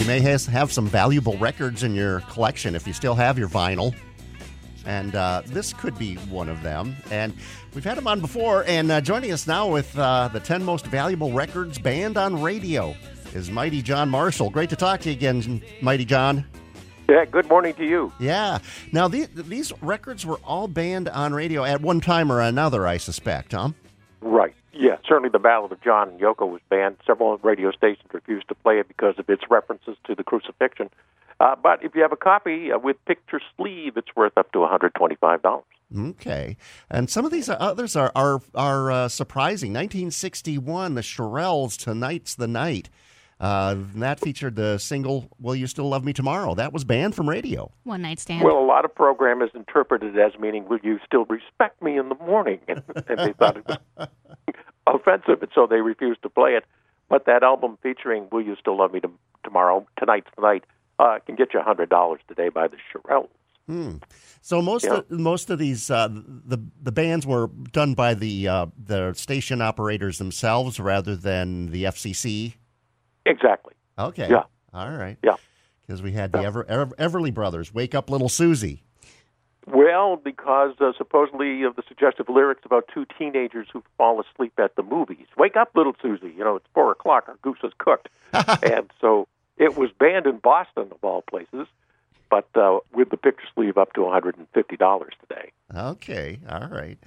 may have some valuable records in your collection if you still have your vinyl. And this could be one of them. And we've had him on before. And joining us now with the 10 most valuable records banned on radio is Mighty John Marshall. Great to talk to you again, Mighty John. Yeah, good morning to you. Yeah. Now, these records were all banned on radio at one time or another, I suspect, huh? Right. Yeah, certainly the Ballad of John and Yoko was banned. Several radio stations refused to play it because of its references to the crucifixion. But if you have a copy with picture sleeve, it's worth up to $125. Okay. And some of these others are surprising. 1961, the Shirelles, Tonight's the Night. That featured the single, Will You Still Love Me Tomorrow? That was banned from radio. One Night Stand. Well, a lot of programmers interpreted it as meaning, will you still respect me in the morning? And they thought it was offensive, and so they refused to play it. But that album featuring Will You Still Love Me Tomorrow, Tonight's the Night, can get you $100 today by the Shirelles. So most of these the bans were done by the station operators themselves rather than the FCC. Exactly. Okay. Yeah. All right. Yeah. Because we had the Everly Brothers, Wake Up Little Susie. Well, because supposedly of the suggestive lyrics about two teenagers who fall asleep at the movies. Wake up, little Susie. It's 4 o'clock. Our goose is cooked. And so it was banned in Boston, of all places, but with the picture sleeve up to $150 today. Okay, all right.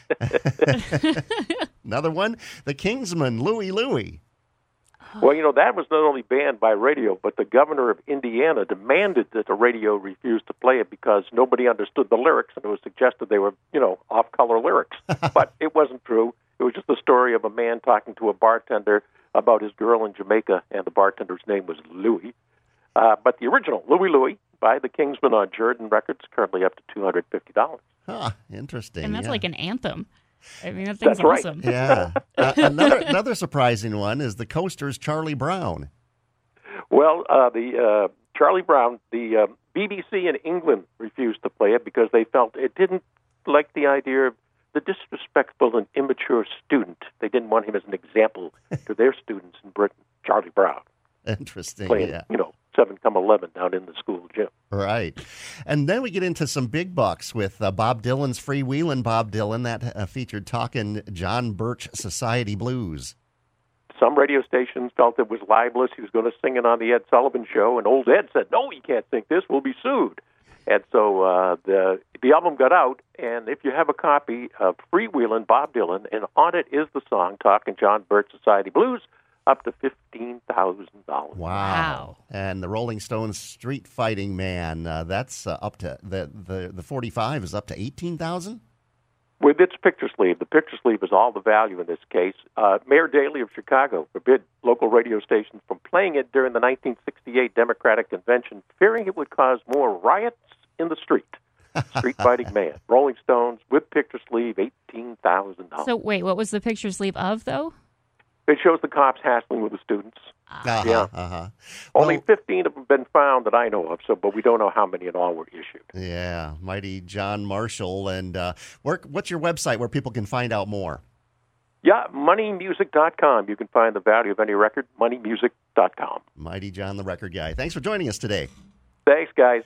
Another one, the Kingsmen, Louie Louie. Well, that was not only banned by radio, but the governor of Indiana demanded that the radio refuse to play it because nobody understood the lyrics, and it was suggested they were, off-color lyrics. But it wasn't true. It was just the story of a man talking to a bartender about his girl in Jamaica, and the bartender's name was Louie. But the original, Louie Louie, by the Kingsmen on Jordan Records, currently up to $250. Huh, interesting. And that's like an anthem. I mean, that thing's That's right. awesome. Yeah. Another surprising one is the Coasters' Charlie Brown. Well, the Charlie Brown, the BBC in England refused to play it because they felt it didn't like the idea of the disrespectful and immature student. They didn't want him as an example to their students in Britain. Charlie Brown. Interesting, playing, yeah. 7 come 11 down in the school gym. Right. And then we get into some big bucks with Bob Dylan's Freewheelin' Bob Dylan. That featured Talkin' John Birch Society Blues. Some radio stations felt it was libelous. He was going to sing it on the Ed Sullivan Show, and old Ed said, no, you can't sing this. We'll be sued. And so the album got out, and if you have a copy of Freewheelin' Bob Dylan, and on it is the song Talkin' John Birch Society Blues, up to $15,000. Wow. And the Rolling Stones Street Fighting Man, that's up to, the 45 is up to $18,000? With its picture sleeve. The picture sleeve is all the value in this case. Mayor Daley of Chicago forbid local radio stations from playing it during the 1968 Democratic Convention, fearing it would cause more riots in the street. Street Fighting Man. Rolling Stones with picture sleeve, $18,000. So wait, what was the picture sleeve of, though? It shows the cops hassling with the students. Only 15 of them have been found that I know of, but we don't know how many in all were issued. Yeah, Mighty John Marshall. And what's your website where people can find out more? Yeah, moneymusic.com. You can find the value of any record, moneymusic.com. Mighty John, the record guy. Thanks for joining us today. Thanks, guys.